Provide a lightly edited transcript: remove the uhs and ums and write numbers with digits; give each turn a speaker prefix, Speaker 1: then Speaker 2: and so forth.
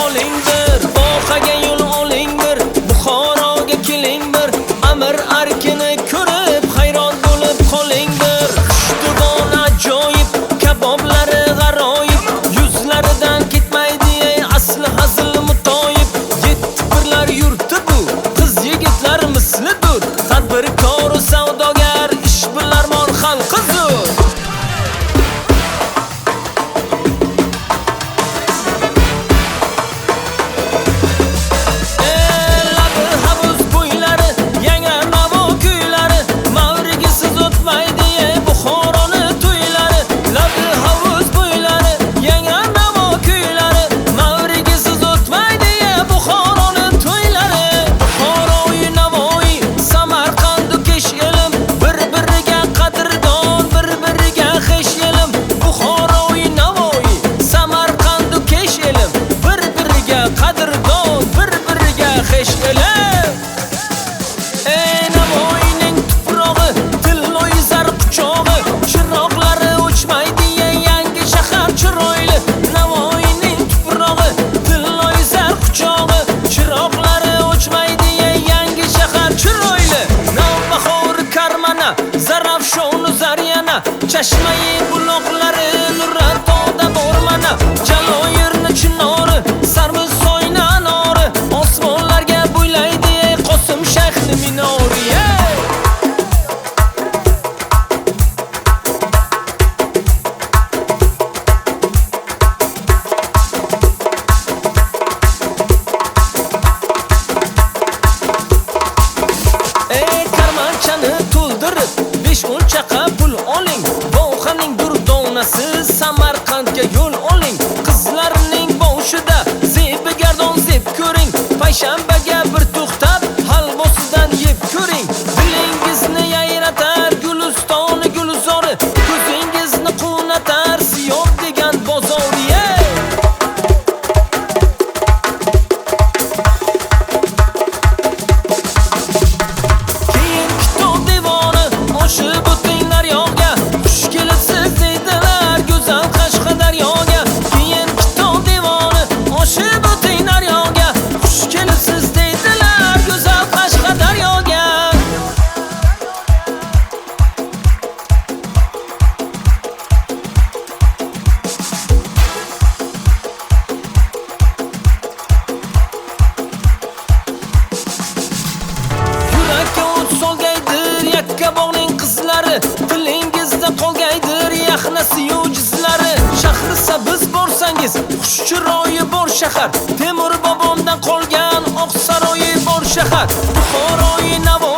Speaker 1: qoling bir, vohaga yo'l oling bir, Buxoroga keling bir, Amir Arkini ko'rib hayron bo'lib qoling bir. Xushtuvon ajoyib, kaboblari g'aroyib, yuzlaridan ketmaydi ey asli hazil mutoyib. Yetti birlar yurti bu, qiz yigitlar mislidur, tadbirkor savdogar, ishbilarmon xalqi zo'r. Zarafshon Zaryana, Chashmai buloqlari Nuratoda bormana, Jaloyirni chinori, Sarmisoyni anori, osmonlarga bo'ylaydi Qosim shayxni minori. Karmanchani to'ldirib 5-10 chaqa pul oling, Vohaning durdonasi Samarqandga yo'l oling. Qizlarning boshida zebigardon zeb ko'ring, payshanbaga bir to'xtab halvosidan yeb ko'ring. Dilingizni yayratar Gulistoni gulzori, ko'zingizni qunatar Siyob degan bozori. Kabog'ning qizlari, tilingizda qolgaydir yaxnasi yujizlari. Shahri Sabz borsangiz, xushchiroyi bor shahar, Temur bobomdan qolgan Oqsaroyi bor shahar, Buxoroyi Navoiy